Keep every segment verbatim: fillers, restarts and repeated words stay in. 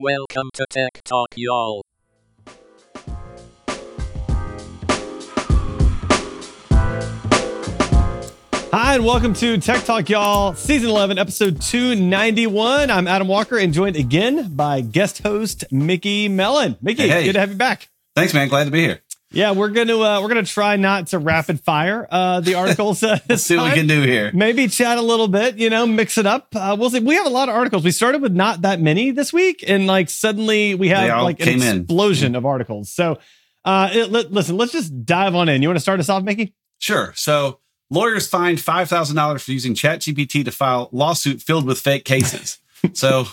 Welcome to Tech Talk, y'all. Hi, and welcome to Tech Talk, y'all. Season eleven, episode two ninety-one. I'm Adam Walker, and joined again by guest host Mickey Mellon. Mickey, Hey, hey. good to have you back. Thanks, man. Glad to be here. Yeah, we're gonna uh, we're gonna try not to rapid fire uh, the articles. Uh, Let's see what we can do here. Maybe chat a little bit, you know, mix it up. Uh, we'll see. We have a lot of articles. We started with not that many this week, and like suddenly we They have all like an came in. explosion of articles. So, uh, it, li- listen, let's just dive on in. You want to start us off, Mickey? Sure. So lawyers fined five thousand dollars for using ChatGPT to file lawsuit filled with fake cases. So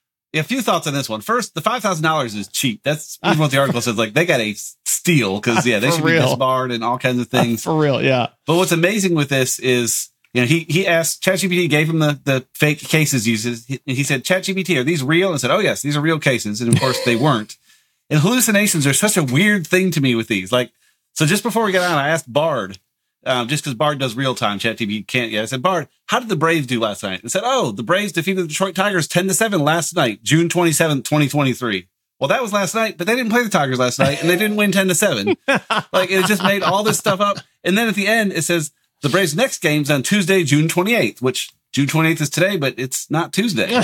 a few thoughts on this one. First, the five thousand dollars is cheap. That's even what the article says. Like, they got a steal because, yeah, they For should real. be disbarred and all kinds of things. For real, yeah. But what's amazing with this is, you know, he he asked, ChatGPT gave him the, the fake cases uses. He, he said, ChatGPT, are these real? And said, oh, yes, these are real cases. And of course, they weren't. And hallucinations are such a weird thing to me with these. Like, so just before we got on, I asked Bard, um, just because Bard does real time, ChatGPT can't yet. I said, Bard, how did the Braves do last night? And said, oh, the Braves defeated the Detroit Tigers ten to seven last night, June twenty-seventh, twenty twenty-three. Well, that was last night, but they didn't play the Tigers last night, and they didn't win ten to seven. Like, it just made all this stuff up. And then at the end, it says the Braves' next game's on Tuesday, June twenty-eighth, which June twenty-eighth is today, but it's not Tuesday.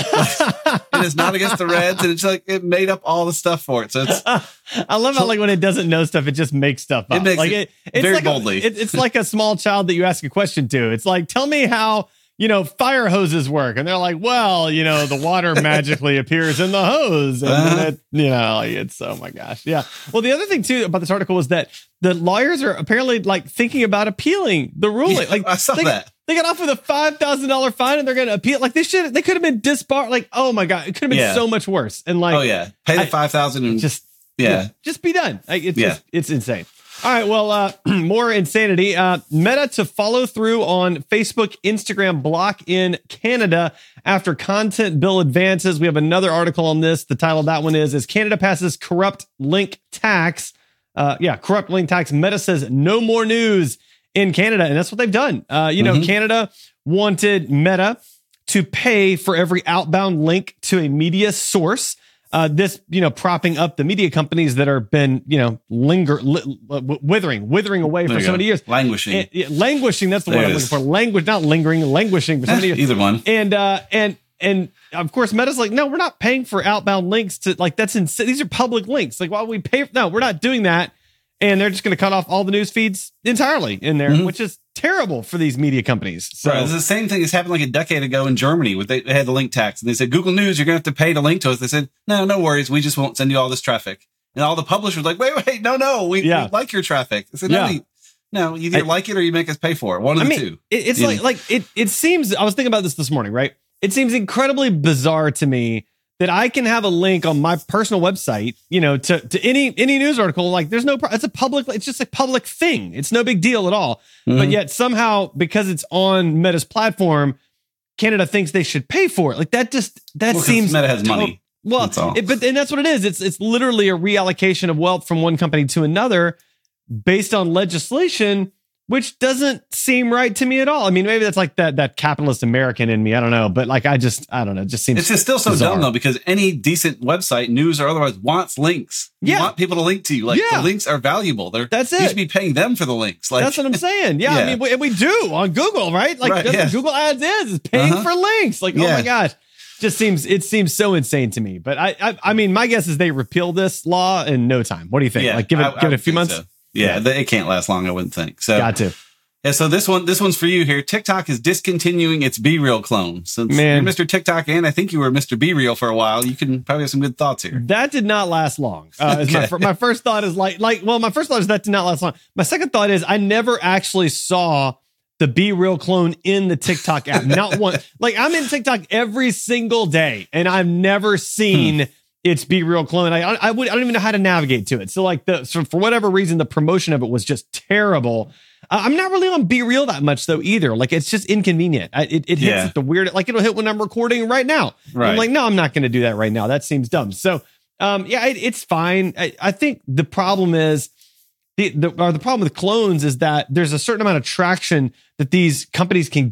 And it's not against the Reds, and it's like it made up all the stuff for it. So it's I love how like when it doesn't know stuff, it just makes stuff up. It makes like it it's very like boldly. A, it, it's like a small child that you ask a question to. It's like, tell me how, you know, fire hoses work, and they're like, well, you know, the water magically appears in the hose, and Uh-huh. then it, you know, like it's oh my gosh, yeah. Well, the other thing too about this article was that the lawyers are apparently like thinking about appealing the ruling. Yeah, like I saw they, that. They got off with a five thousand dollar fine, and they're going to appeal. Like they should, they could have been disbarred. Like, oh my god, it could have been Yeah. so much worse. And like, oh yeah, pay the I- five thousand and just yeah. just be done. Like, it's Yeah. just, it's insane. All right, well, uh, more insanity. Uh, Meta to follow through on Facebook, Instagram block in Canada after content bill advances. We have another article on this. The title of that one is, as Canada passes corrupt link tax. Uh, yeah, corrupt link tax. Meta says no more news in Canada. And that's what they've done. Uh, you know, Mhm. Canada wanted Meta to pay for every outbound link to a media source. Uh, this, you know, propping up the media companies that are been, you know, linger, li- w- withering, withering away There for you so go. many years. Languishing. And- yeah, languishing. That's the There word it I'm looking is. for. Language, not lingering, languishing for so many years. Either one. And, uh, and, and of course, Meta's like, no, we're not paying for outbound links to like, that's insane. These are public links. Like, why would we pay? No, we're not doing that. And they're just going to cut off all the news feeds entirely in there, Mhm. which is terrible for these media companies. So Right. It's the same thing that's happened like a decade ago in Germany with they, they had the link tax, and they said, Google News, you're going to have to pay to link to us. They said, no, no worries. We just won't send you all this traffic. And all the publishers were like, wait, wait, no, no, we, Yeah. we like your traffic. I said, no, Yeah. you, no, you either I- like it or you make us pay for it. One of I the mean, two. it, it's You like know? like it. It seems. I was thinking about this this morning, right? It seems incredibly bizarre to me that I can have a link on my personal website, you know, to to any any news article. Like, there's no. pro- It's a public. It's just a public thing. It's no big deal at all. But Mhm. yet somehow, because it's on Meta's platform, Canada thinks they should pay for it. Like that. Just that Well, 'cause seems Meta has to- money. Well, That's all. it, but and that's what it is. It's it's literally a reallocation of wealth from one company to another based on legislation, which doesn't seem right to me at all. I mean, maybe that's like that that capitalist American in me. I don't know, but like I just I don't know. It just seems It's just still so bizarre. dumb though, because any decent website, news or otherwise, wants links. You Yeah. want people to link to you. Like Yeah. the links are valuable. They're That's You it. should be paying them for the links. Like That's what I'm saying. Yeah, I Yeah. mean, we, we do on Google, right? Like Right, that's yeah. what Google Ads is is paying Uh-huh. for links. Like, oh Yeah. my gosh. Just seems it seems so insane to me. But I, I I mean, my guess is they repeal this law in no time. What do you think? yeah, like give it I- I give it a would few think months. so. Yeah, Yeah. they- it can't last long. I wouldn't think. So Got to. Yeah, so this one, this one's for you here. TikTok is discontinuing its Be Real clone. Since Man. you're Mister TikTok, and I think you were Mister Be Real for a while, you can probably have some good thoughts here. That did not last long. Uh, is my, Okay. fir- my first thought is like, like, well, my first thought is that did not last long. My second thought is I never actually saw the Be Real clone in the TikTok app. Not one. Like I'm in TikTok every single day, and I've never seen its Be Real clone. I, I would, I don't even know how to navigate to it. So like the, so for whatever reason, the promotion of it was just terrible. Uh, I'm not really on Be Real that much though either. Like it's just inconvenient. I, it, it hits Yeah. at the weird, like it'll hit when I'm recording right now. Right. I'm like, no, I'm not going to do that right now. That seems dumb. So, um, yeah, it, it's fine. I, I think the problem is the, the, or the problem with clones is that there's a certain amount of traction that these companies can get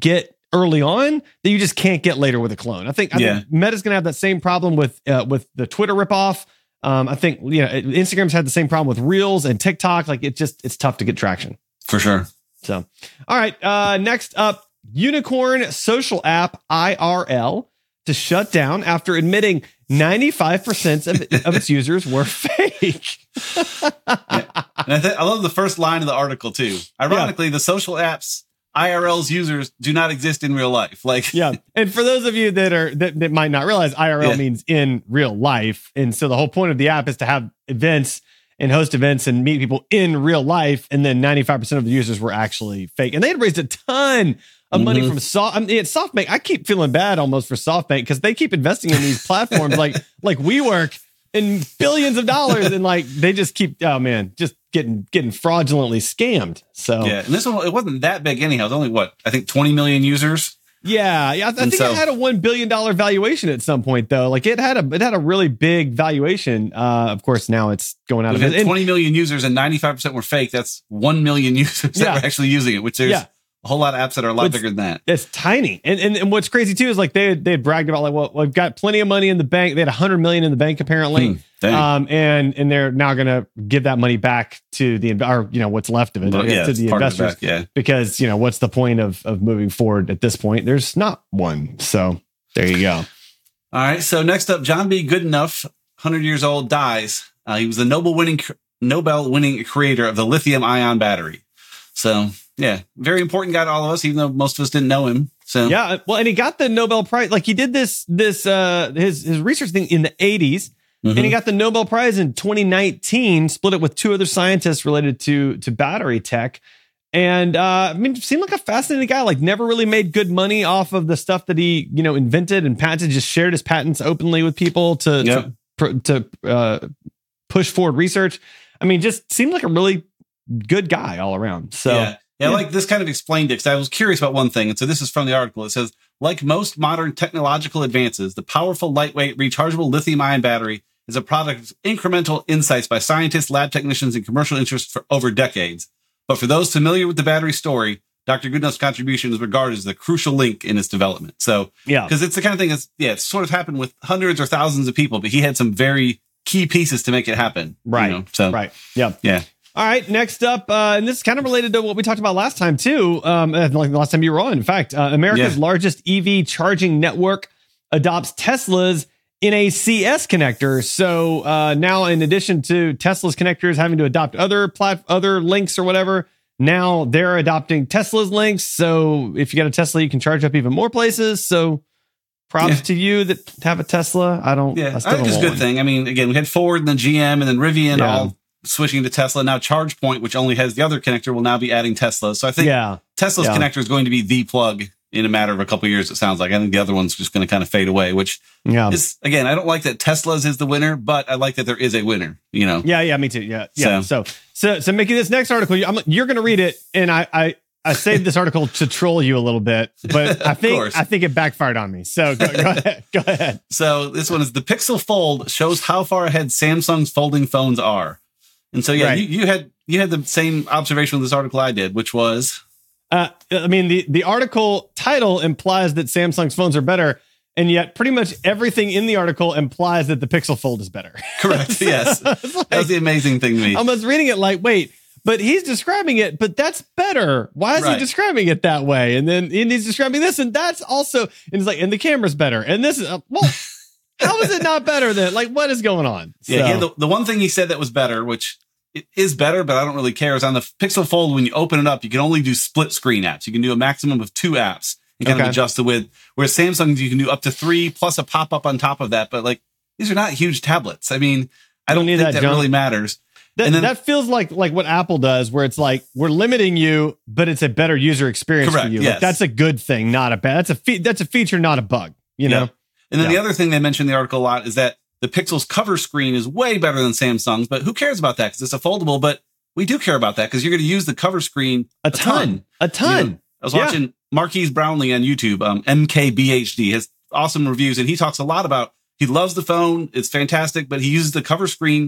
early on that you just can't get later with a clone. I think, I Yeah. think Meta's going to have that same problem with uh, with the Twitter ripoff. Um, I think you know Instagram's had the same problem with Reels and TikTok. Like it just it's tough to get traction. For sure. So, all right. Uh, next up, Unicorn social app I R L to shut down after admitting ninety-five percent of, of its users were fake. Yeah. And I, th- I love the first line of the article too. Ironically, yeah. the social apps I R L's users do not exist in real life. Like, yeah. And for those of you that are that, that might not realize, I R L yeah. means in real life, and so the whole point of the app is to have events and host events and meet people in real life. And then ninety-five percent of the users were actually fake, and they had raised a ton of money mm-hmm. from soft. I mean, SoftBank. I keep feeling bad almost for SoftBank because they keep investing in these platforms like like WeWork and billions of dollars, and like they just keep oh man, just getting getting fraudulently scammed. So yeah, and this one it wasn't that big anyhow. It was only what I think twenty million users. Yeah, yeah. I, th- I think so, it had a one billion dollar valuation at some point though. Like it had a it had a really big valuation. Uh, of course, now it's going out of it. it. twenty million users and ninety-five percent were fake. That's one million users that yeah. were actually using it. Which there's. Yeah. A whole lot of apps that are a lot it's, bigger than that. It's tiny. And, and and what's crazy too is like they they bragged about like, well, we've got plenty of money in the bank. They had a hundred million in the bank apparently. Hmm, um, and and they're now going to give that money back to the, or, you know, what's left of it well, yeah, to the investors. Back, yeah. Because, you know, what's the point of, of moving forward at this point? There's not one. So there you go. All right. So next up, John B. Goodenough, one hundred years old, dies. Uh, he was the Nobel winning Nobel winning creator of the lithium ion battery. So yeah, very important guy to all of us, even though most of us didn't know him. So yeah, well, and he got the Nobel Prize. Like he did this, this uh, his his research thing in the eighties, mm-hmm. and he got the Nobel Prize in twenty nineteen. Split it with two other scientists related to to battery tech. And uh, I mean, seemed like a fascinating guy. Like never really made good money off of the stuff that he you know invented and patented. Just shared his patents openly with people to yep. to, to uh, push forward research. I mean, just seemed like a really good guy all around. So. Yeah. Yeah, like this kind of explained it because I was curious about one thing. And so this is from the article. It says, like most modern technological advances, the powerful, lightweight, rechargeable lithium ion battery is a product of incremental insights by scientists, lab technicians, and commercial interests for over decades. But for those familiar with the battery story, Doctor Goodenough's contribution is regarded as the crucial link in its development. So, yeah, because it's the kind of thing that's, yeah, it's sort of happened with hundreds or thousands of people, but he had some very key pieces to make it happen. Right. You know? So, right. Yeah. Yeah. All right, next up, uh, and this is kind of related to what we talked about last time, too. Um, like the last time you were on, in fact, uh, America's yeah. largest E V charging network adopts Tesla's N A C S connector. So uh, now, in addition to Tesla's connectors having to adopt other plat- other links or whatever, now they're adopting Tesla's links. So if you got a Tesla, you can charge up even more places. So props yeah. to you that have a Tesla. I don't. Yeah, I, still I think don't it's a good one. thing. I mean, again, we had Ford and then G M and then Rivian Yeah. all switching to Tesla. Now ChargePoint, which only has the other connector, will now be adding Tesla. So I think yeah. Tesla's yeah. connector is going to be the plug in a matter of a couple of years. It sounds like. I think the other one's just going to kind of fade away, which yeah. is, again, I don't like that Tesla's is the winner, but I like that there is a winner, you know? Yeah. Yeah. Me too. Yeah. Yeah. So, so, so, so Mickey, this next article, I'm, you're going to read it. And I, I, I saved this article to troll you a little bit, but I think, I think it backfired on me. So go, go ahead. Go ahead. So this one is the Pixel Fold shows how far ahead Samsung's folding phones are. And so, yeah, right. you, you had you had the same observation with this article I did, which was, uh, I mean, the, the article title implies that Samsung's phones are better, and yet pretty much everything in the article implies that the Pixel Fold is better. Correct. so, yes, like, that was the amazing thing to me. I was reading it like, wait, but he's describing it, but that's better. Why is right. he describing it that way? And then and he's describing this, and that's also, and it's like, and the camera's better, and this is uh, well. How is it not better then? Like, what is going on? Yeah, so. he had the, the one thing he said that was better, which it is better, but I don't really care, is on the Pixel Fold, when you open it up, you can only do split screen apps. You can do a maximum of two apps and kind okay. of adjust the width. Whereas Samsung, you can do up to three plus a pop-up on top of that. But like, these are not huge tablets. I mean, I don't, don't need think that, that really matters. That, and then, that feels like like what Apple does, where it's like, we're limiting you, but it's a better user experience correct, for you. Yes. Like, that's a good thing, not a bad. That's a fe- that's a feature, not a bug. You yeah. know. And then yeah. the other thing they mentioned in the article a lot is that the Pixel's cover screen is way better than Samsung's, but who cares about that? Because it's a foldable, but we do care about that because you're going to use the cover screen a, a ton, ton. A ton. You know, I was watching yeah. Marquise Brownlee on YouTube, um, M K B H D, has awesome reviews, and he talks a lot about, he loves the phone, it's fantastic, but he uses the cover screen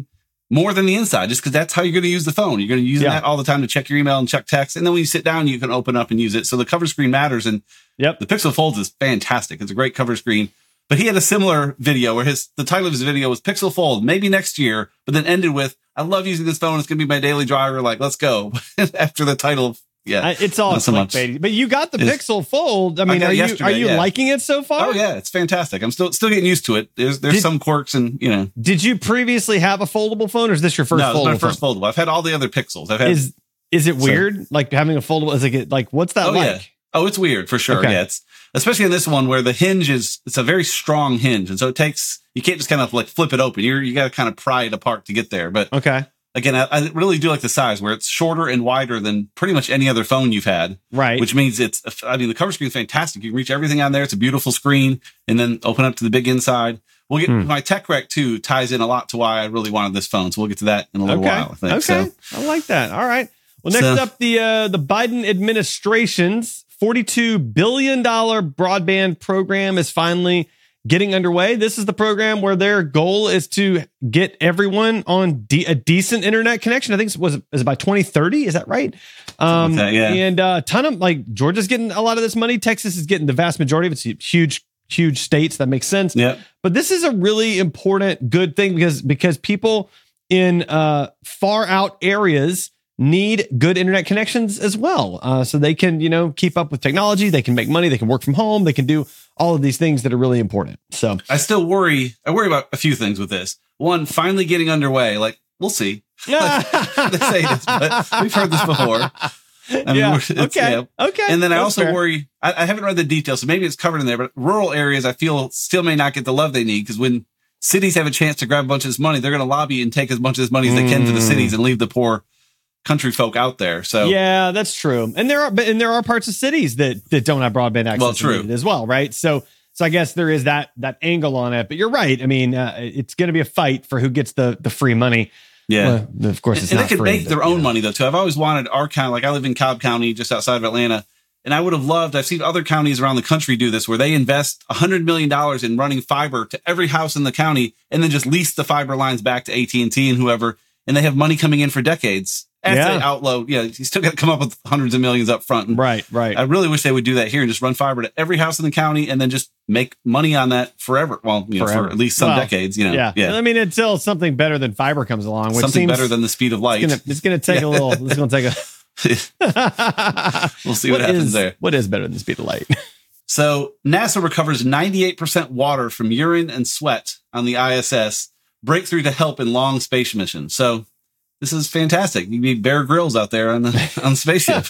more than the inside, just because that's how you're going to use the phone. You're going to use Yeah. that all the time to check your email and check text. And then when you sit down, you can open up and use it. So the cover screen matters. And Yep. the Pixel Folds is fantastic. It's a great cover screen. But he had a similar video where his the title of his video was Pixel Fold, maybe next year, but then ended with, I love using this phone. It's going to be my daily driver. Like, let's go. After the title. Yeah. Uh, it's all not so much. clickbaity. But you got the It's- Pixel Fold. I mean, got are it you yesterday, are you yeah. liking it so far? Oh yeah, it's fantastic. I'm still still getting used to it. There's there's Did- some quirks and you know. Did you previously have a foldable phone, or is this your first no, it's foldable my first phone? foldable. I've had all the other Pixels. I've had. Is is it So- weird, like having a foldable? Is it like what's that oh like? yeah. Oh, it's weird for sure. Okay. Yeah, it's especially in this one where the hinge is it's a very strong hinge, and so it takes you can't just kind of like flip it open. You're you got to kind of pry it apart to get there. But Okay, again, I, I really do like the size where it's shorter and wider than pretty much any other phone you've had. right. Which means it's, I mean, the cover screen is fantastic. You can reach everything on there. It's a beautiful screen, and then open up to the big inside. We'll get Hmm. my tech rec too ties in a lot to why I really wanted this phone. So we'll get to that in a little okay, while. I think. okay, So, I like that. All right. Well, next So- up, the uh, the Biden administration's forty-two billion dollars broadband program is finally getting underway. This is the program where their goal is to get everyone on de- a decent internet connection. I think it was is it by twenty thirty. Is that right? Um, like that, yeah. And a uh, ton of like Georgia's getting a lot of this money. Texas is getting the vast majority of it. It's huge, huge states. That makes sense. yeah. But this is a really important, good thing because because people in uh, far out areas need good internet connections as well, uh, so they can you know keep up with technology. They can make money. They can work from home. They can do all of these things that are really important. So I still worry. I worry about a few things with this. One, finally getting underway. Like, we'll see. They say this, but we've heard this before. I mean, yeah. we're- it's- Okay. yeah. Okay. And then I That's also fair. worry, I, I haven't read the details, so maybe it's covered in there, but rural areas I feel still may not get the love they need because when cities have a chance to grab a bunch of this money, they're going to lobby and take as much of this money as they can for the Mm. cities and leave the poor country folk out there. So Yeah, that's true. And there are, but and there are parts of cities that that don't have broadband access Well, true. as well, right? So, so I guess there is that that angle on it. But you're right. I mean, uh, it's going to be a fight for who gets the the free money. yeah. Well, of course, it's and not they can free, make but, their own yeah. money though too. I've always wanted our county, like I live in Cobb County, just outside of Atlanta, and I would have loved. I've seen other counties around the country do this, where they invest a hundred million dollars in running fiber to every house in the county, and then just lease the fiber lines back to A T and T and whoever, and they have money coming in for decades. As Yeah. they outload, yeah, you still got to come up with hundreds of millions up front. And Right, right. I really wish they would do that here and just run fiber to every house in the county, and then just make money on that forever. Well, you know, Forever. for at least some Well, decades. You know, yeah. yeah. I mean, until something better than fiber comes along, which Something seems better than the speed of light. it's gonna, it's gonna take a little. It's gonna take a. We'll see what happens is, there. What is better than the speed of light? So NASA recovers ninety-eight percent water from urine and sweat on the I S S, breakthrough to help in long space missions. So this is fantastic. You need Bear Grylls out there on the on the spaceship.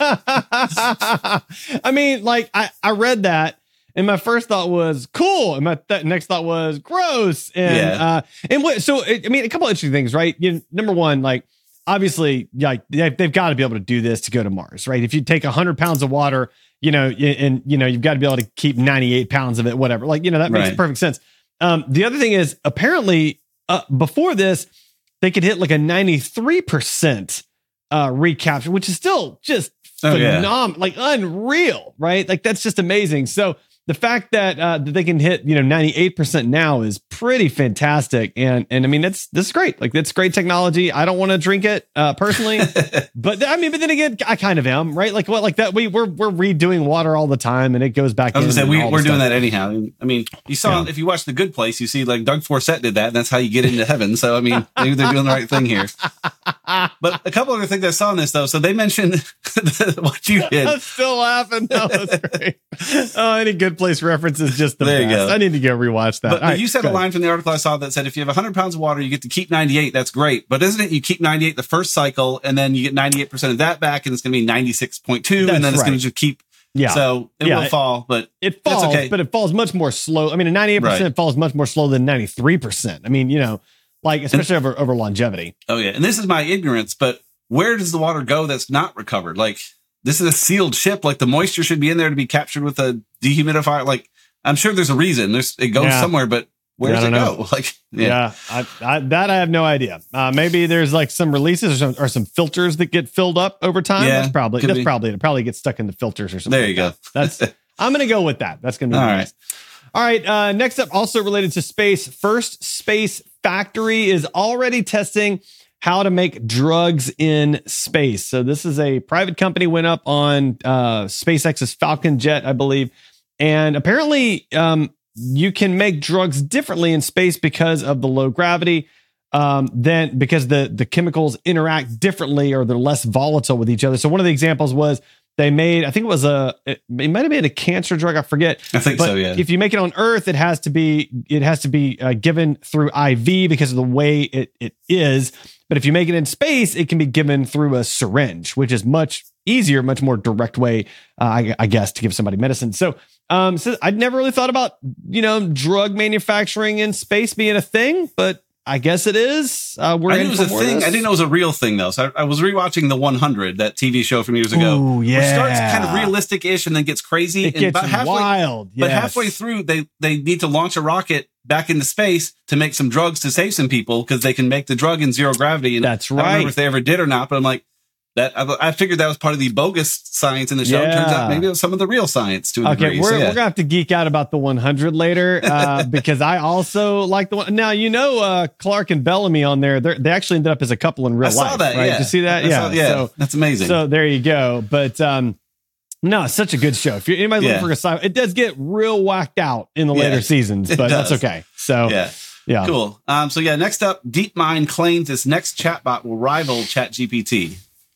I mean, like I, I read that and my first thought was cool. And my th- next thought was gross. And, Yeah. uh, and what, so, I mean, a couple of interesting things, right? You know, number one, like, obviously, like they, they've got to be able to do this to go to Mars, right? If you take a hundred pounds of water, you know, y- and, you know, you've got to be able to keep ninety-eight pounds of it, whatever. Like, you know, that makes Right. perfect sense. Um, the other thing is apparently, uh, before this, they could hit like a ninety-three percent uh, recapture, which is still just Oh, yeah. phenomenal, like unreal, right? Like that's just amazing. So the fact that uh, that they can hit, you know, ninety-eight percent now is pretty fantastic. And and I mean, that's this is great. Like that's great technology. I don't want to drink it uh, personally, but I mean, but then again, I kind of am, right? Like what, like that. We we're we're redoing water all the time, and it goes back. I was in gonna say and we, all we're the doing stuff. that anyhow. I mean, you saw Yeah. if you watch The Good Place, you see like Doug Forsett did that, and that's how you get into heaven. So I mean, maybe they're doing the right thing here. But a couple other things I saw in this though. So they mentioned what you did. I'm still laughing. No, that's great. Oh, any Good Place reference is just the There you best. go. I need to go rewatch that. But, All but right, you said go a ahead. line from the article I saw that said if you have one hundred pounds of water, you get to keep ninety-eight. That's great. But isn't it you keep ninety-eight the first cycle, and then you get ninety-eight percent of that back, and it's going to be ninety-six point two, That's and then it's going right. to just keep. Yeah. So it Yeah, will it- fall, but It That's falls, okay. but it falls much more slow. I mean, a ninety-eight percent Right. falls much more slow than ninety-three percent. I mean, you know, like especially over, over longevity. oh yeah. And this is my ignorance, but where does the water go that's not recovered? Like this is a sealed ship. Like the moisture should be in there to be captured with a dehumidifier. Like I'm sure there's a reason. There's it goes Yeah. somewhere, but where Yeah, does I it don't go? Like Yeah, yeah. I, I, that I have no idea. Uh, maybe there's like some releases or some, or some filters that get filled up over time. Yeah, that's probably could that's be. probably it. Probably gets stuck in the filters or something. There you like go. that. That's I'm gonna go with that. That's gonna be All nice. All right. Uh, next up, also related to space, First Space Factory is already testing how to make drugs in space. So this is a private company went up on uh, SpaceX's Falcon jet, I believe. And apparently um, you can make drugs differently in space because of the low gravity. Um, then because the, the chemicals interact differently or they're less volatile with each other. So one of the examples was they made, I think it was a, it, it might have been a cancer drug. I forget. I think but so. Yeah. If you make it on Earth, it has to be, it has to be uh, given through I V because of the way it, it is. But if you make it in space, it can be given through a syringe, which is much easier, much more direct way, uh, I, I guess, to give somebody medicine. So, um, so I'd never really thought about, you know, drug manufacturing in space being a thing, but I guess it is. Uh, we're I in knew it was for a more of thing. this. I didn't know it was a real thing though. So I, I was rewatching the one hundred, that T V show from years ago. Ooh, Which yeah. starts kind of realistic-ish and then gets crazy. It and gets about halfway, wild. But yes. halfway through, they they need to launch a rocket back into space to make some drugs to save some people because they can make the drug in zero gravity. And That's I don't remember right. if they ever did or not. But I'm like, that I, I figured that was part of the bogus science in the show. Yeah. Turns out maybe it was some of the real science to a Okay, degree. we're, So, yeah. we're gonna have to geek out about the one hundred later uh, because I also like the one. Now you know uh, Clark and Bellamy on there. They actually ended up as a couple in real I saw life. that. Right? Yeah. Did you see that? I yeah. saw- yeah. So, that's amazing. so there you go. But um, no, it's such a good show. If you're anybody Yeah. looking for a sci, it does get real whacked out in the Yeah, later seasons, it but that's does. okay. So yeah. yeah. Cool. Um, so yeah, next up, DeepMind claims its next chatbot will rival ChatGPT.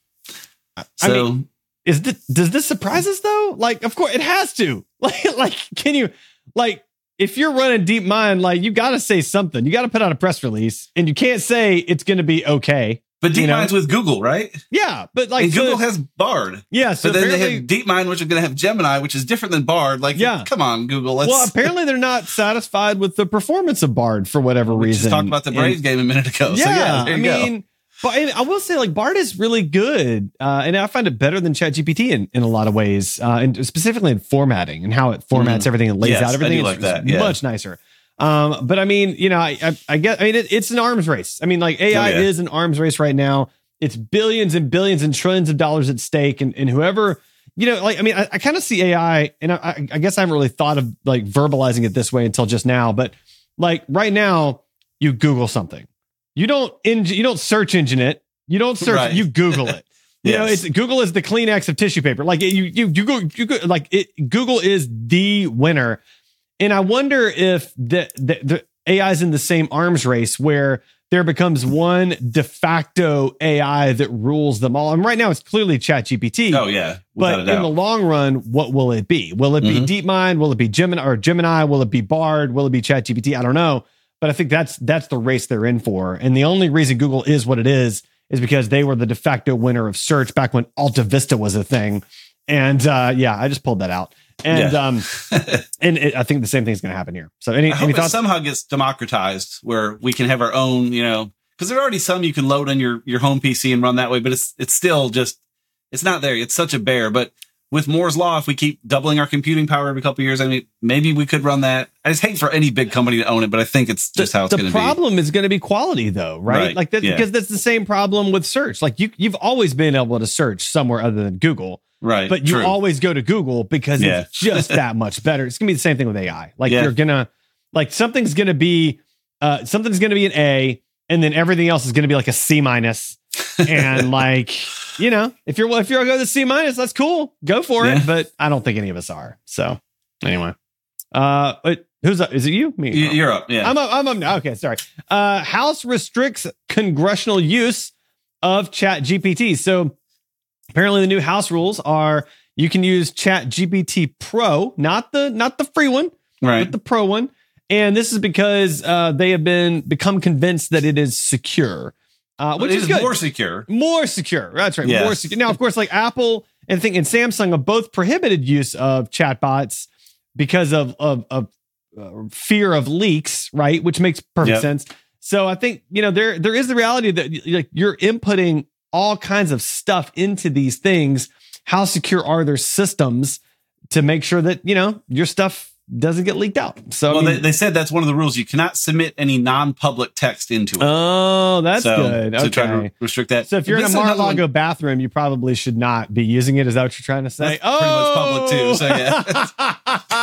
So I mean, is this, does this surprise us though? Like, of course it has to. Like, like, can you like if you're running DeepMind, like you got to say something. You got to put out a press release, and you can't say it's going to be okay. but you know? DeepMind's with Google, right? Yeah, but like And so- Google has Bard. yeah. So But then they apparently- have DeepMind, which is going to have Gemini, which is different than Bard. Like, Yeah. come on, Google. Let's, well, apparently they're not satisfied with the performance of Bard for whatever we reason. just talked about the Braves And- game a minute ago. Yeah, so yeah, there I you go. mean, but and I will say, like Bard is really good, uh, and I find it better than ChatGPT in, in a lot of ways, uh, and specifically in formatting and how it formats Mhm. everything and lays Yes, out I everything. do It's- like that, it's yeah. much nicer. Um, but I mean, you know, I I, I get, I mean, it, it's an arms race. I mean, like A I Oh, yeah. is an arms race right now. It's billions and billions and trillions of dollars at stake, and and whoever. You know, like, I mean, I, I kind of see A I, and I, I guess I haven't really thought of like verbalizing it this way until just now, but like right now, you Google something. You don't, eng- you don't search engine it. You don't search, Right. you Google it. You know, Yes. it's Google is the Kleenex of tissue paper. Like you, you, you go, you go, like it, Google is the winner. And I wonder if the, the, the A I is in the same arms race where there becomes one de facto A I that rules them all. And right now it's clearly ChatGPT. Oh yeah, without But a in doubt. the long run, what will it be? Will it be Mhm. DeepMind? Will it be Gemini or Gemini? Will it be Bard? Will it be ChatGPT? I don't know. But I think that's that's the race they're in for. And the only reason Google is what it is is because they were the de facto winner of search back when Alta Vista was a thing. And uh, yeah, I just pulled that out. And Yeah. um, and it, I think the same thing's going to happen here. So any, I hope any it thoughts? somehow gets democratized where we can have our own, you know, because there are already some you can load on your, your home P C and run that way, but it's it's still just, it's not there. It's such a bear. But with Moore's Law, if we keep doubling our computing power every couple of years, I mean, maybe we could run that. I just hate for any big company to own it, but I think it's just the, how it's the going to be. problem is going to be quality though, right? Right, Like that, yeah. because that's the same problem with search. Like you, you've always been able to search somewhere other than Google. Right. But you true. always go to Google because Yeah. it's just that much better. It's gonna be the same thing with A I. Like Yeah. you're gonna, like something's gonna be, uh, something's gonna be an A, and then everything else is gonna be like a C minus. And like, you know, if you're if you're gonna go to C minus, that's cool. Go for Yeah. it. But I don't think any of us are. So anyway, uh, but who's up? Is it you? Me? You- You're up. Yeah. I'm up. I'm up now. Okay, sorry. Uh, House restricts congressional use of Chat G P T. So apparently, the new House rules are you can use Chat G P T Pro, not the not the free one, right. but the Pro one. And this is because uh, they have been become convinced that it is secure, uh, which it is is good. more secure. More secure. That's right. Yes. More secure. Now, of course, like Apple and think and Samsung have both prohibited use of chatbots because of of, of uh, fear of leaks, right? Which makes perfect Yep. sense. So I think you know there there is the reality that like you're inputting all kinds of stuff into these things. How secure are their systems to make sure that you know your stuff doesn't get leaked out? So Well, I mean, they, they said that's one of the rules. You cannot submit any non-public text into it. oh, that's so, good. So try Okay. to restrict that. So if you're This in a is another Mar-a-Lago one- bathroom, you probably should not be using it. Is that what you're trying to say? That's pretty much public, too, so yeah.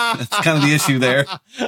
That's kind of the issue there.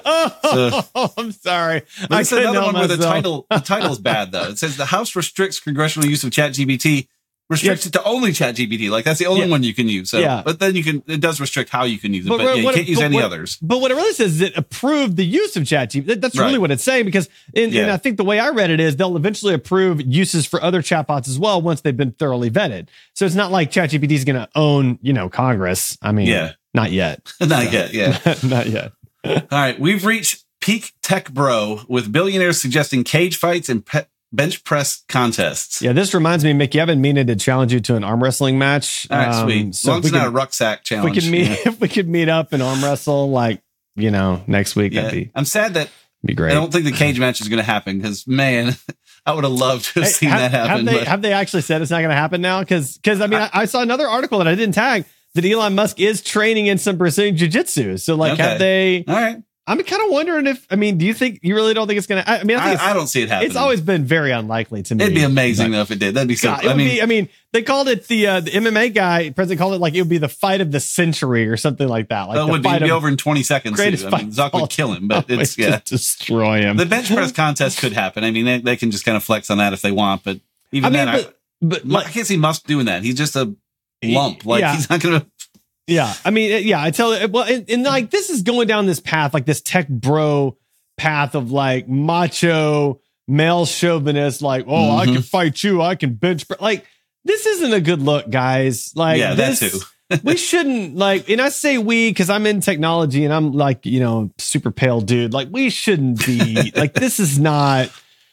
Oh, so, I'm sorry. There's another one where the title the title is bad though. It says the House restricts congressional use of ChatGPT. Restricts it to only ChatGPT. Like that's the only yeah. one you can use. So, yeah. But then you can. It does restrict how you can use it. But, but yeah, you can't use any what, others. But what it really says is it approved the use of ChatGPT. That's really right. what it's saying because, in, yeah. and I think the way I read it is they'll eventually approve uses for other chatbots as well once they've been thoroughly vetted. So it's not like ChatGPT is going to own, you know, Congress. I mean, yeah. not yet. not so, yet. Yeah, not yet. All right, we've reached peak tech bro with billionaires suggesting cage fights and pe- bench press contests. Yeah, this reminds me, Mickey, I've been meaning to challenge you to an arm wrestling match. All right, um, sweet. So as long as it's not a rucksack challenge. We can meet, yeah. If we could meet up and arm wrestle, like, you know, next week. Yeah. That'd be, I'm sad that be great. I don't think the cage match is going to happen because, man, I would have loved to have hey, seen have, that happen. Have they, but. have they actually said it's not going to happen now? Because, because I mean, I, I saw another article that I didn't tag that Elon Musk is training in some Brazilian jiu-jitsu. So, like, okay. have they? All right. I'm kind of wondering if, I mean, do you think, you really don't think it's going to, I mean, I, think I, I don't see it happening. It's always been very unlikely to me. It'd be amazing though if it did. That'd be so, God, I mean, be, I mean, they called it the, uh, the M M A guy, president called it like, it would be the fight of the century or something like that. Like it would be, be over in twenty seconds. I mean, Zuck would kill him, but it's, yeah. destroy him. The bench press contest could happen. I mean, they, they can just kind of flex on that if they want, but even I mean, then, but, I, but like, I can't see Musk doing that. He's just a lump. Like yeah. he's not going to. Yeah, I mean, yeah, I tell you, well, and, and like this is going down this path, like this tech bro path of like macho male chauvinist, like, oh, mm-hmm. I can fight you, I can bench, like this isn't a good look, guys. Like, yeah, this, that too. we shouldn't like, and I say we because I'm in technology and I'm like, you know, super pale dude. Like, we shouldn't be like, this is not.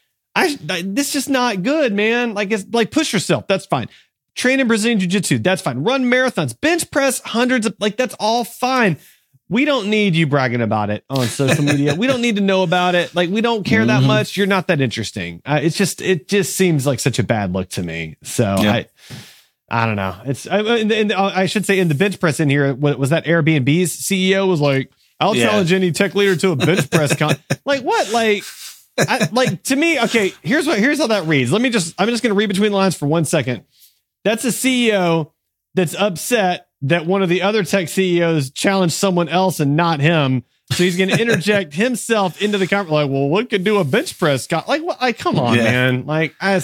I, I this is just not good, man. Like, it's like push yourself. That's fine. Train in Brazilian Jiu-Jitsu. That's fine. Run marathons, bench press hundreds of like, that's all fine. We don't need you bragging about it on social media. We don't need to know about it. Like, we don't care mm-hmm. that much. You're not that interesting. Uh, it's just, it just seems like such a bad look to me. So yeah. I, I don't know. It's, I, and, and I should say in the bench press in here, what was that Airbnb's C E O was like, I'll yeah. challenge any tech leader to a bench press. Con-. Like what? Like, I, like to me, okay, here's what, here's how that reads. Let me just, I'm just going to read between the lines for one second. That's a C E O that's upset that one of the other tech C E Os challenged someone else and not him. So he's going to interject himself into the conversation. Like, well, what could do a bench press? Co-? Like, what? Like, come on, yeah. man. Like, I,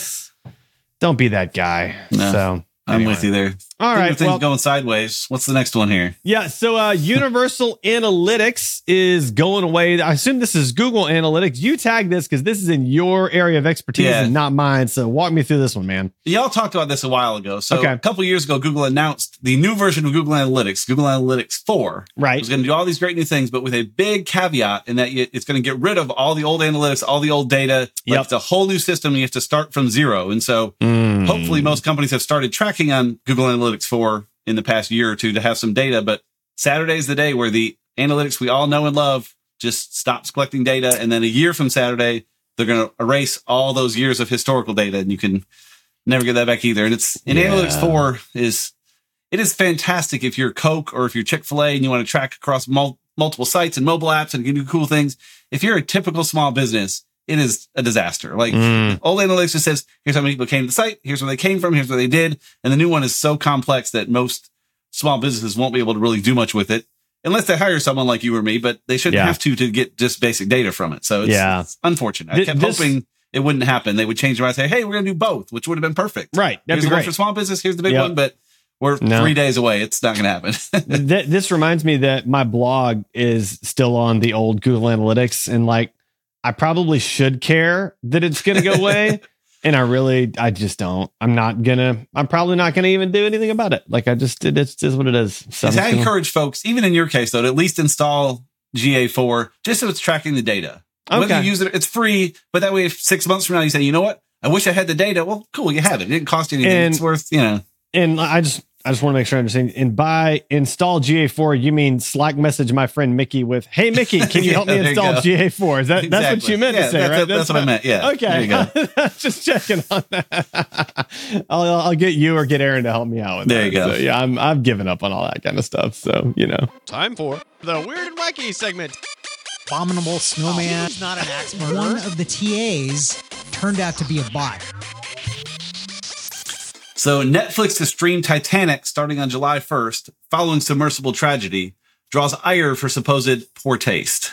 don't be that guy. No. So. I'm anyway. with you there. All right. Things well, going sideways. What's the next one here? Yeah. So uh, Universal Analytics is going away. I assume this is Google Analytics. You tag this because this is in your area of expertise yeah. and not mine. So walk me through this one, man. Y'all talked about this a while ago. So okay. a couple of years ago, Google announced the new version of Google Analytics, Google Analytics four. Right. It was going to do all these great new things, but with a big caveat in that it's going to get rid of all the old analytics, all the old data. Like yep. It's a whole new system. And you have to start from zero. And so mm. hopefully most companies have started tracking on Google Analytics four in the past year or two to have some data, but Saturday's the day where the analytics we all know and love just stops collecting data. And then a year from Saturday, they're going to erase all those years of historical data and you can never get that back either. And it's in yeah. Analytics four is, it is fantastic if you're Coke or if you're Chick-fil-A and you want to track across mul- multiple sites and mobile apps and can do cool things. If you're a typical small business, it is a disaster. Like mm. old analytics just says, here's how many people came to the site. Here's where they came from. Here's what they did. And the new one is so complex that most small businesses won't be able to really do much with it unless they hire someone like you or me, but they shouldn't yeah. have to, to get just basic data from it. So it's, yeah. it's unfortunate. I kept this, hoping it wouldn't happen. They would change their mind and say, hey, we're going to do both, which would have been perfect. Right. That'd here's be the great. one for small business. Here's the big yep. one, but we're no. three days away. It's not going to happen. Th- this reminds me that my blog is still on the old Google Analytics and like, I probably should care that it's going to go away. And I really, I just don't. I'm not going to, I'm probably not going to even do anything about it. Like I just, it, it's just what it is. So I encourage folks, even in your case though, to at least install G A four just so it's tracking the data. Okay. Whether you use it, it's free, but that way if six months from now you say, you know what? I wish I had the data. Well, cool. You have it. It didn't cost you anything. And, it's worth, you know. And I just, I just want to make sure I understand. And by install G A four, you mean Slack message my friend Mickey with, hey, Mickey, can you yeah, help me install G A four? Is that exactly. That's what you meant yeah, to say, that's, right? That's, that's what I meant. Yeah. Okay. There you go. Just checking on that. I'll, I'll get you or get Aaron to help me out with there that. You go. So, yeah, I'm, I've given up on all that kind of stuff. So, you know. Time for the Weird and Wacky segment. Abominable Snowman. He's not an axe murderer. One of the T As turned out to be a bot. So Netflix to stream Titanic starting on July first, following submersible tragedy. draws ire for supposed poor taste.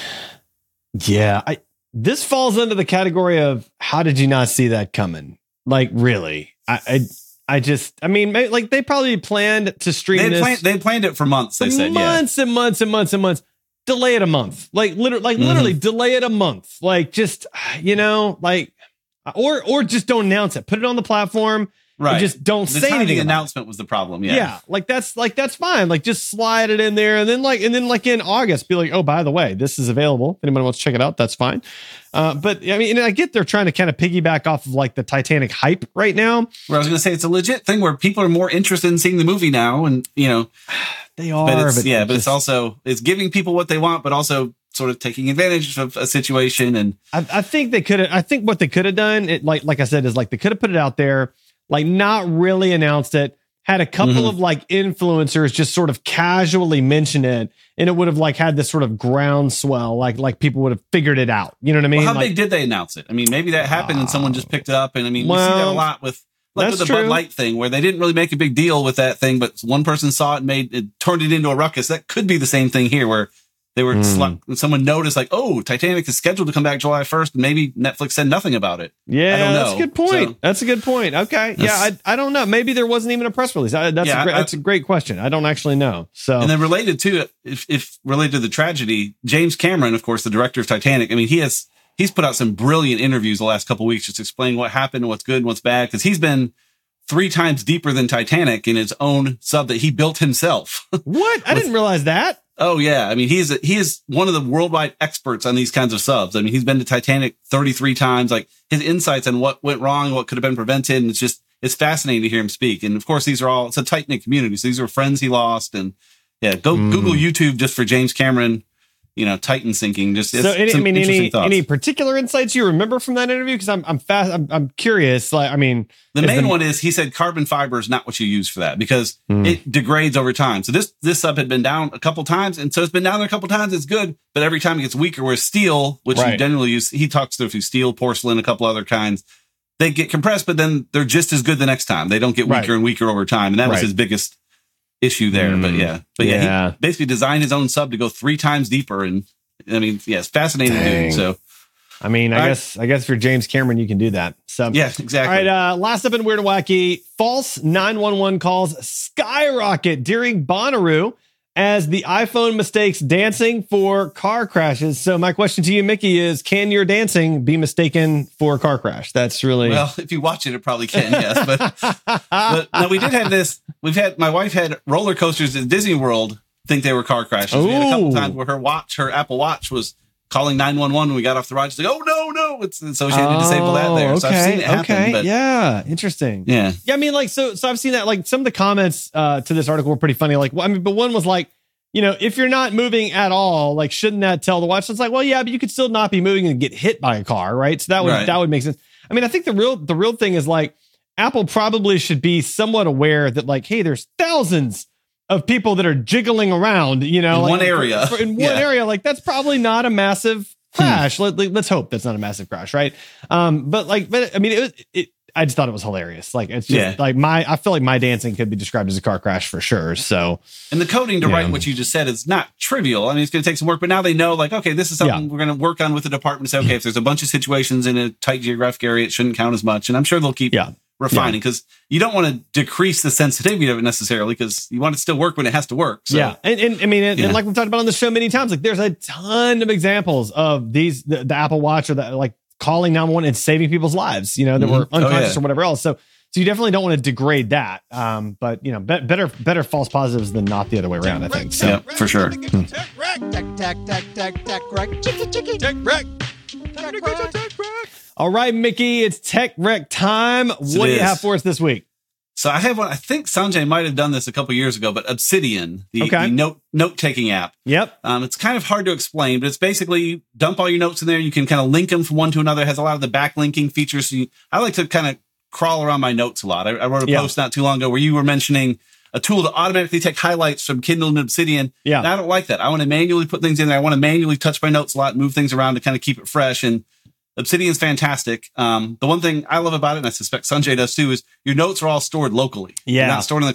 Yeah, I this falls under the category of how did you not see that coming? Like, really? I I, I just, I mean, may- like they probably planned to stream They this planned, they planned it for months. They for said, yeah. months and months and months and months. Delay it a month, like literally, like Mhm. literally delay it a month. Like just, you know, like, or or just don't announce it. Put it on the platform. Right. And just don't The say timing anything. about it. announcement was the problem. Yeah. Yeah. like that's like that's fine. Like just slide it in there, and then like and then like in August, be like, oh, by the way, this is available. If anyone wants to check it out, that's fine. Uh, but I mean, and I get they're trying to kind of piggyback off of like the Titanic hype right now. Where I was going to say it's a legit thing where people are more interested in seeing the movie now, and you know, They are, but it's but yeah, but it's just- also it's giving people what they want, but also sort of taking advantage of a situation. And I, I think they could have. I think what they could have done, it, like like I said, is like they could have put it out there, like not really announced it. Had a couple Mhm. of like influencers just sort of casually mention it, and it would have like had this sort of groundswell, like like people would have figured it out. You know what I mean? well, how Like, big did they announce it? I mean, maybe that happened and someone just picked it up. And I mean, we see that a Well, lot with like that's with the Bud true. Light thing, where they didn't really make a big deal with that thing, but one person saw it and made it turned it into a ruckus. That could be the same thing here, where they were Hmm. slu- someone noticed like, oh, Titanic is scheduled to come back July first, and maybe Netflix said nothing about it. Yeah, I don't that's a know. good point. So- that's a good point. Okay. Yeah, I, That's- I don't know. Maybe there wasn't even a press release. I, that's, Yeah, a great, I- that's a great question. I don't actually know. So, And then related to it, if, if related to the tragedy, James Cameron, of course, the director of Titanic. I mean, he has he's put out some brilliant interviews the last couple of weeks, just explaining what happened, what's good, and what's bad, because he's been three times deeper than Titanic in his own sub that he built himself. what? I didn't realize that. Oh yeah, I mean, he is a, he is one of the worldwide experts on these kinds of subs. I mean, he's been to Titanic thirty-three times. Like his insights on what went wrong, what could have been prevented, and it's just it's fascinating to hear him speak. And of course, these are all it's a tight knit community. So these are friends he lost, and yeah, go Mm. Google YouTube just for James Cameron, you know, Titan sinking. Just it's So, any, I some mean, interesting any thoughts. any particular insights you remember from that interview? Because I'm I'm fast. I'm, I'm curious. Like, I mean, The is main one is he said carbon fiber is not what you use for that because it degrades over time. So this this sub had been down a couple times, and so it's been down there a couple times. It's good, but every time it gets weaker. Whereas steel, which Right. you generally use, he talks through steel, porcelain, a couple other kinds. They get compressed, but then they're just as good the next time. They don't get weaker Right. and weaker over time, and that was Right. his biggest issue there. But Mm. yeah, but yeah, Yeah. he basically designed his own sub to go three times deeper, and I mean, yeah, it's fascinating Dang. dude. So I mean, I All right. guess I guess if you're James Cameron, you can do that. So yeah, exactly. All right, uh, last up in Weird and Wacky, false nine one one calls skyrocket during Bonnaroo as the iPhone mistakes dancing for car crashes. So my question to you, Mickey, is can your dancing be mistaken for a car crash? That's really... Well, if you watch it, it probably can, yes. But, but no, we did have this. We've had, my wife had roller coasters at Disney World think they were car crashes. We had a couple Ooh. times where her watch, her Apple Watch was calling nine one one when we got off the ride. She's like, oh, no, no. It's, and so she had to disable that there. So I've seen it happen. okay. But Yeah. Interesting. yeah. Yeah, I mean, like, so, so I've seen that. Like, some of the comments uh, to this article were pretty funny. Like, well, I mean, but one was like, you know, if you're not moving at all, like, shouldn't that tell the watch? So it's like, well, yeah, but you could still not be moving and get hit by a car, right? So that would Right. that would make sense. I mean, I think the real the real thing is like, Apple probably should be somewhat aware that, like, hey, there's thousands of people that are jiggling around, you know, In like, one area. for- in one Yeah. area. Like, that's probably not a massive crash. Let, let, let's hope that's not a massive crash, right? Um, but like, but I mean, it was. It, I just thought it was hilarious. Like, it's just Yeah. like my, I feel like my dancing could be described as a car crash for sure. So, And the coding to Yeah. write what you just said is not trivial. I mean, it's going to take some work, but now they know, like, okay, this is something Yeah. we're going to work on with the department. Say, okay, if there's a bunch of situations in a tight geographic area, it shouldn't count as much. And I'm sure they'll keep Yeah. refining because you don't want to decrease the sensitivity of it necessarily because you want it to still work when it has to work. So, yeah. And, and I mean, and, Yeah. and like we've talked about on the show many times, like there's a ton of examples of these, the, the Apple Watch or the like calling nine one one and saving people's lives, you know, that Mhm. were Oh, unconscious yeah. or whatever else. So, so you definitely don't want to degrade that. Um, but you know, be, better, better false positives than not the other way around, I think. So. Yeah, for sure. Tech wreck. Tech, tech, tech, tech, tech, right? Chicky, chicky. Tech wreck. Tech Tech wreck. wreck. Tech wreck. All right, Mickey, it's Tech Rec time. What it do you is. have for us this week? So I have one. I think Sanjay might have done this a couple years ago, but Obsidian, the, Okay. the note note taking app. Yep. Um, it's kind of hard to explain, but it's basically you dump all your notes in there. You can kind of link them from one to another. It has a lot of the backlinking features. So you, I like to kind of crawl around my notes a lot. I, I wrote a Yeah. post not too long ago where you were mentioning a tool to automatically take highlights from Kindle and Obsidian. Yeah. And I don't like that. I want to manually put things in there. I want to manually touch my notes a lot, move things around to kind of keep it fresh. And Obsidian's fantastic. Um, the one thing I love about it, and I suspect Sanjay does too, is your notes are all stored locally. Yeah. They're not stored in the cloud.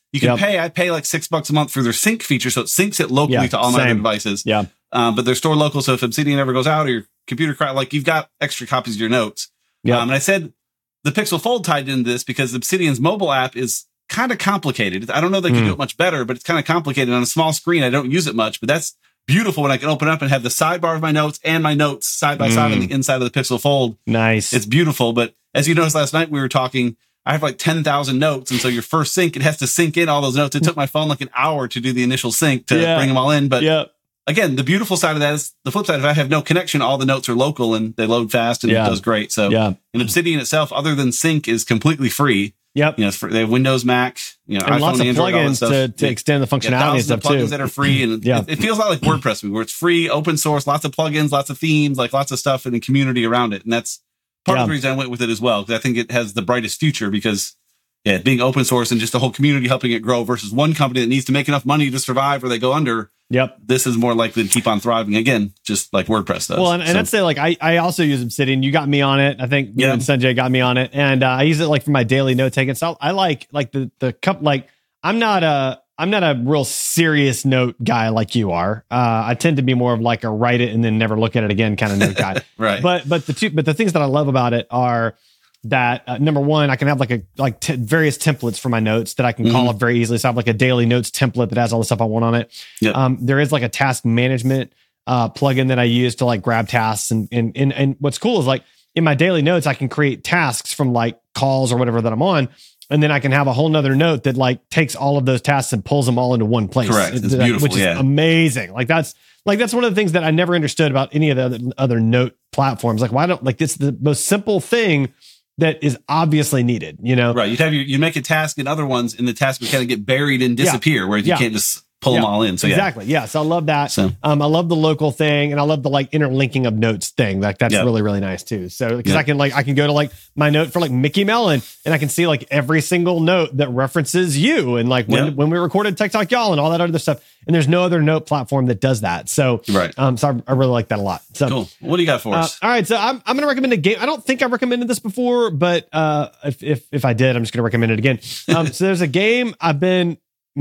You can Yep. pay. I pay like six bucks a month for their sync feature, so it syncs it locally Yeah, to all my other same. devices. Yeah. Um, but they're stored local, so if Obsidian ever goes out or your computer crash, like you've got extra copies of your notes. Yep. Um, and I said the Pixel Fold tied into this because Obsidian's mobile app is kind of complicated. I don't know they can Mm. do it much better, but it's kind of complicated on a small screen. I don't use it much, but that's beautiful when I can open up and have the sidebar of my notes and my notes side by side on Mm. the inside of the Pixel Fold. Nice. It's beautiful. But as you noticed last night, we were talking, I have like ten thousand notes. And so your first sync, it has to sync in all those notes. It took my phone like an hour to do the initial sync to Yeah. bring them all in. But yeah. again, the beautiful side of that is the flip side. If I have no connection, all the notes are local and they load fast and Yeah. it does great. So Yeah. and Obsidian itself, other than sync, is completely free. Yep. You know, it's for, they have Windows, Mac, you know, And iPhone, lots of Android, all that plugins stuff. to, to Yeah. extend the Yeah, functionality and thousands stuff of plugins too. that are free, and Yeah. it, it feels a lot like WordPress, where it's free, open source, lots of plugins, lots of themes, like lots of stuff, and a community around it. And that's part Yeah. of the reason I went with it as well, because I think it has the brightest future. Because yeah, being open source and just the whole community helping it grow versus one company that needs to make enough money to survive or they go under. Yep. This is more likely to keep on thriving again, just like WordPress does. Well, and, and So, I'd say like I, I also use Obsidian. You got me on it. I think you Yeah. and Sanjay got me on it, and uh, I use it like for my daily note taking. So I like like the the cup. Like I'm not a I'm not a real serious note guy like you are. Uh, I tend to be more of like a write it and then never look at it again kind of note guy. right. But but the two but the things that I love about it are that uh, number one, I can have like a like t- various templates for my notes that I can call Mhm. up very easily. So I have like a daily notes template that has all the stuff I want on it. Yep. Um, there is like a task management uh, plugin that I use to like grab tasks, and and and and what's cool is like in my daily notes I can create tasks from like calls or whatever that I'm on. And then I can have a whole nother note that like takes all of those tasks and pulls them all into one place. Correct. It's That- beautiful, which is yeah. amazing. Like that's like that's one of the things that I never understood about any of the other, other note platforms. Like why don't like it's the most simple thing that is obviously needed. You know, Right. You'd have your, you make a task in other ones, and the task would kind of get buried and disappear, whereas Yeah. you can't just pull them Yeah. all in. So yeah. exactly. Yeah. So I love that. So Um, I love the local thing, and I love the like interlinking of notes thing. Like that's Yeah. really really nice too. So because Yeah. I can like I can go to like my note for like Mickey Mellon, and I can see like every single note that references you, and like when Yeah. when we recorded TikTok y'all and all that other stuff. And there's no other note platform that does that. So Right. um, so I, I really like that a lot. So Cool. What do you got for Uh, us? all right, so I'm, I'm going to recommend a game. I don't think I recommended this before, but uh, if, if if I did, I'm just going to recommend it again. Um, so there's a game I've been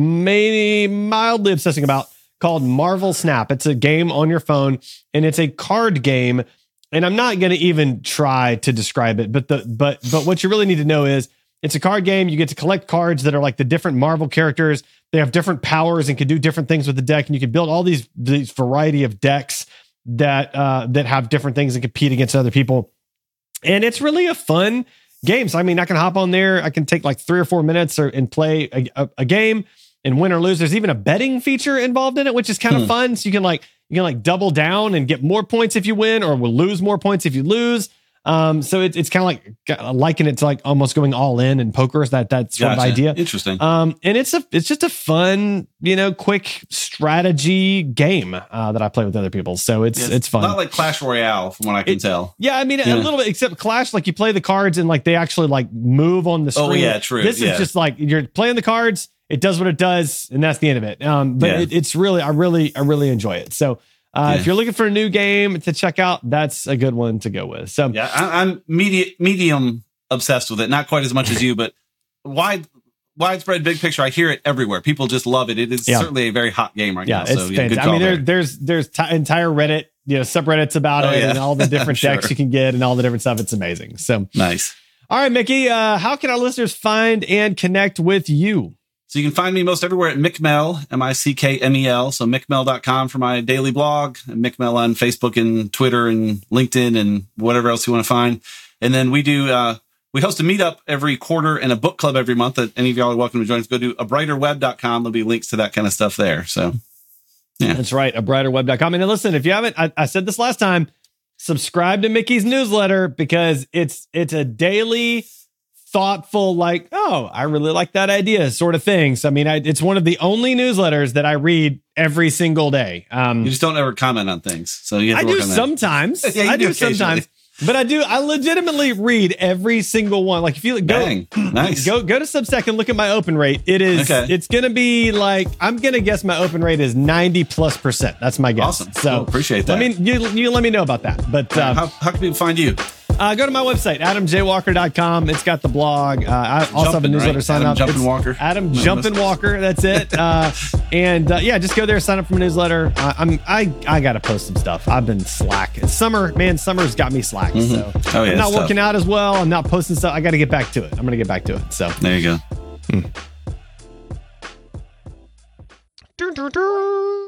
maybe mildly obsessing about called Marvel Snap. It's a game on your phone, and it's a card game. And I'm not going to even try to describe it, but the but but what you really need to know is it's a card game. You get to collect cards that are like the different Marvel characters. They have different powers and can do different things with the deck, and you can build all these these variety of decks that uh, that have different things and compete against other people. And it's really a fun game. So I mean, I can hop on there. I can take like three or four minutes or and play a, a, a game and win or lose. There's even a betting feature involved in it, which is kind of Hmm. fun. So you can like you can like double down and get more points if you win, or will lose more points if you lose. Um, so it, it's kind of like uh, liken it to like almost going all in in poker. Is that that sort of Gotcha. idea? Interesting. Um, and it's a it's just a fun, you know, quick strategy game uh, that I play with other people. So it's Yeah, it's fun. Not like Clash Royale, from what I can It- tell. Yeah, I mean, Yeah. a little bit, except Clash, like you play the cards and like they actually like move on the screen. Oh, yeah, true. This Yeah. is just like you're playing the cards, it does what it does, and that's the end of it. Um, but Yeah. it, it's really, I really, I really enjoy it. So uh, Yeah. if you're looking for a new game to check out, that's a good one to go with. So Yeah, I, I'm media, medium obsessed with it. Not quite as much as you, but wide, widespread, big picture. I hear it everywhere. People just love it. It is Yeah. certainly a very hot game right yeah, now. it's So yeah, good fantastic. I call mean, there, there. there's there's t- entire Reddit, you know, subreddits about Oh, it yeah. and all the different Sure. decks you can get and all the different stuff. It's amazing. So Nice. all right, Mickey, uh, how can our listeners find and connect with you? So you can find me most everywhere at MickMel, M I C K M E L. So mick mel dot com for my daily blog, and MickMel on Facebook and Twitter and LinkedIn and whatever else you want to find. And then we do, uh, we host a meetup every quarter and a book club every month that any of y'all are welcome to join us. Go to a brighter web dot com. There'll be links to that kind of stuff there. So yeah. That's right, a brighter web dot com. And then listen, if you haven't, I, I said this last time, subscribe to Mickey's newsletter because it's it's a daily, thoughtful, like, oh, I really like that idea sort of thing. So I mean, I, it's one of the only newsletters that I read every single day. Um, You just don't ever comment on things. So you have I to do work on that. sometimes. Yeah, you I do do occasionally. sometimes. But I do. I legitimately read every single one. Like if you go, Bang. Nice. go go to Substack and look at my open rate. It is. Okay. It's gonna be like I'm gonna guess my open rate is ninety plus percent. That's my guess. Awesome. So Cool. Appreciate that. Let me you, you let me know about that. But Uh, uh, how, how can people find you? Uh, go to my website, adam j walker dot com. It's got the blog. Uh, I also have a Jumpin', newsletter right? sign Adam up. Jumpin' It's Walker. Adam No, Jumpin' that's- Walker. That's it. Uh, and uh, yeah, just go there, sign up for my newsletter. Uh, I'm I I gotta post some stuff. I've been slack. It's summer, man. Summer's got me slack. So Oh, yeah, I'm not it's working tough. out as well. I'm not posting stuff. I got to get back to it. I'm gonna get back to it. So There you go. Doo, doo, doo.